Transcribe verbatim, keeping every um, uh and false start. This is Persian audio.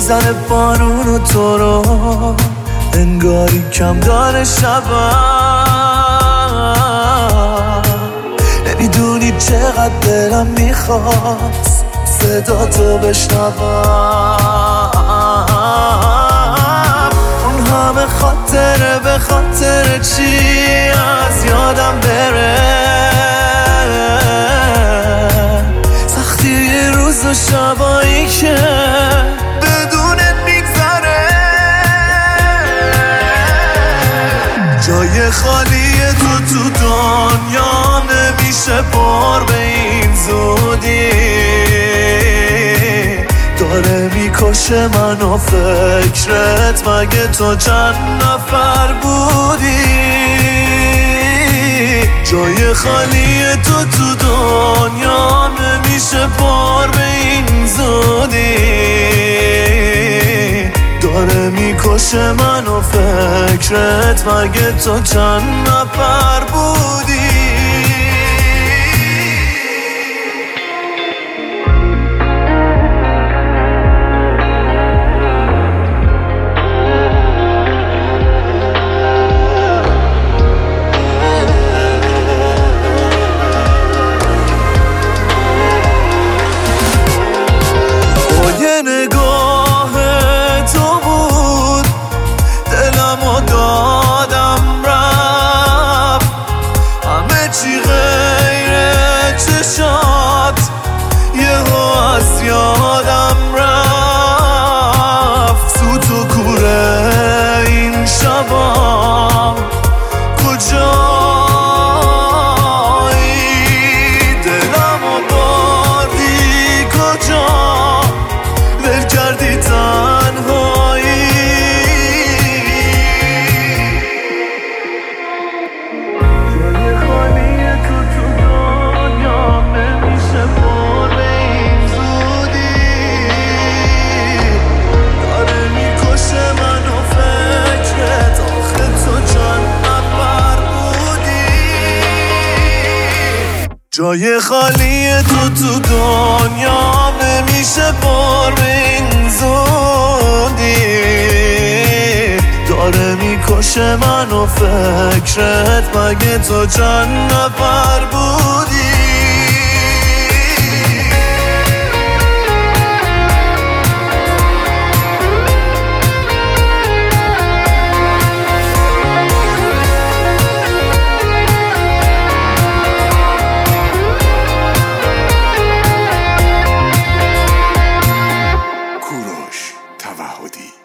میزنه بارون و تو رو انگاری کم داره شبم. نمیدونی چقدر دلم میخواست صدا تو بشنوم. اون همه خاطره به خاطر چی از یادم بره. سختی یه روز و شبایی که بدونت میگذره. جای خالی تو تو دنیا نمیشه پر به این زودی. داره میکشه منو فکرت مگه تو چند نفر بودی. جای خالی تو تو دنیا نمیشه پر به این زودی. داره میکشه منو فکرت مگه تو چند نفر بودی. نگاه تو بود دلمو دادم رفت. همه چی غیر چشات یهو از یادم رفت. سوت و کوره این شبا کجایی. دلمو بردی کجا کردی تنهایی. جای خالی تو تو دنیا نمیشه پر به این زودی. داره میکشه منو فکرت آخه تو چند نفر بودی. جای خالی تو تو دنیا نمیشه پر به این زودی. داره میکشه منو فکرت مگه تو چند نفر بودی. توحدی